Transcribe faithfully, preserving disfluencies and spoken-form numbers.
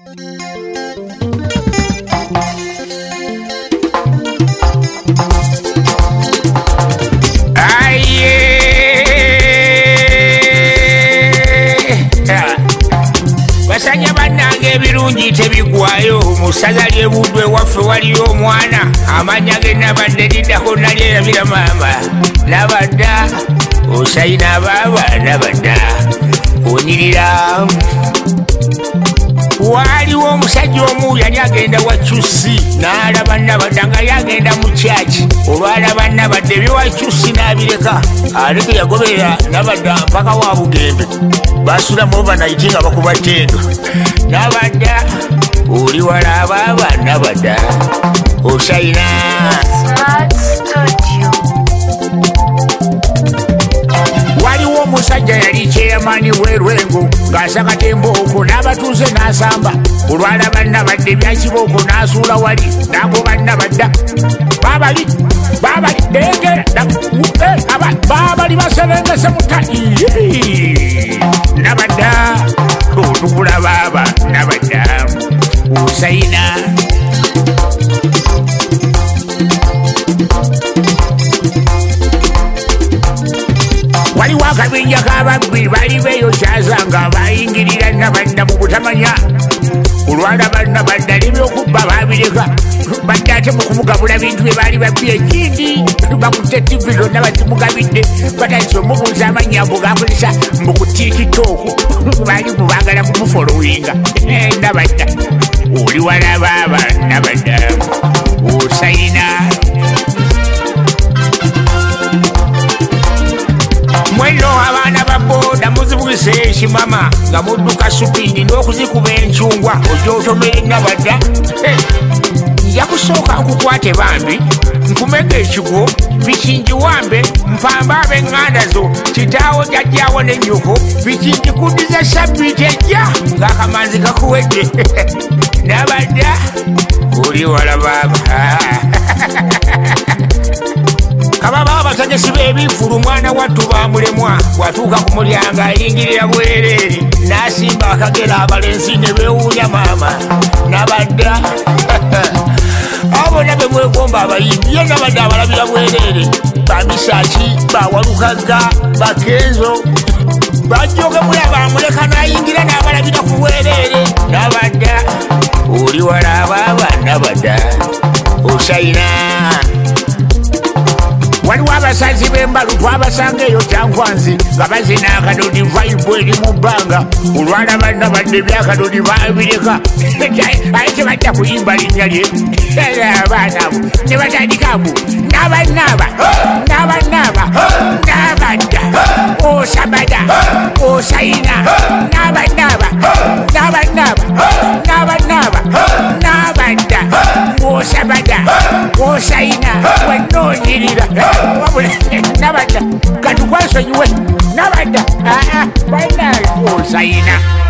Basanya bannange ebirungi tebigwayo musaza lyebudwe waffe waliyo omwana amanya ge nabadde liddako nalyerabira maama nabadda osayina baaba nabadda onyirira. Waliwo omusajja omu yali agenda wakyusi n'alaba nabadda nga yagenda mu kyaki olwalaba nabadda ebyowakyusi n'abireka ate yagoberera nabadda mpaka wa Bugembe basula mu overnight nga bakuba ttendo. Nabadda oli wala baaba nabadda osayina waliwo omusajja yali kyeyamani w'erwengo ng'asaka tembooko n'abatuuze n'asamba olwalaba nabadde ebyakibooko n'asuula wali n'agoba nabadda baabali baabali dengera baabali baserengese mutani nabadda otubula baaba nabadda osayina. Waliwo akabinja k'ababbi bali beeyokyaza nga bayingirira nabadda mu butamanya olwalaba nabadda n'ebyokubba baabireka badde ate mu kumugabula bintu bye baali babbi ekindi bakutte tivi zonna bazimugabidde batandise omubuuza amannya mbu gakozesa mbu ku tikitooku baali mubaagala kumufolowinga. Nabadda oli wala baaba nabadda osayina. Mweno abaana ba boda muzibugise ekimama nga mudduka supindi n'okuzikuba encungwa ojja otomere nabadda nja kusooka nkukwate bambi nkumega ekigo bikinjiwambe mpamba ab'eŋŋanda zo kitaawo jajjaawo n'ennyoko bikinjikudiza sabbiiti ejja ng'akamanzi kakuwedde nabadda oli wala baaba. Kababa abategesi b'ebifulu mwana wattu bamulemwa bw'atuuka ku mulyango ayingirira bwereere n'asimba akagera abalenzi ne beewuunya maama nabadda abo bonna be mwegomba abayimbi ye nabadde abalabira bwereere bamisaki bawalukagga bakenzo bajjoge mulaba amuleka n'ayingira n'abalabira ku bwereere nabadda oli wala baaba nabadda osayina. Waliwo abasazi b'embalu twabasanga eyo kyankwanzi nga bazina akadodi vaibu eri mu bbanga olwalaba nabadde ebyakadodi babireka aye tebajja kuyimba linnya lye abaana abo ne batandika mbu nabanaba nabanaba nabadda osabada osayina nabanaba nabanaba nabanaba nabadda osabada osayina wennoonyirira nabadda katukwasonyiwe nabadda banaye osayina.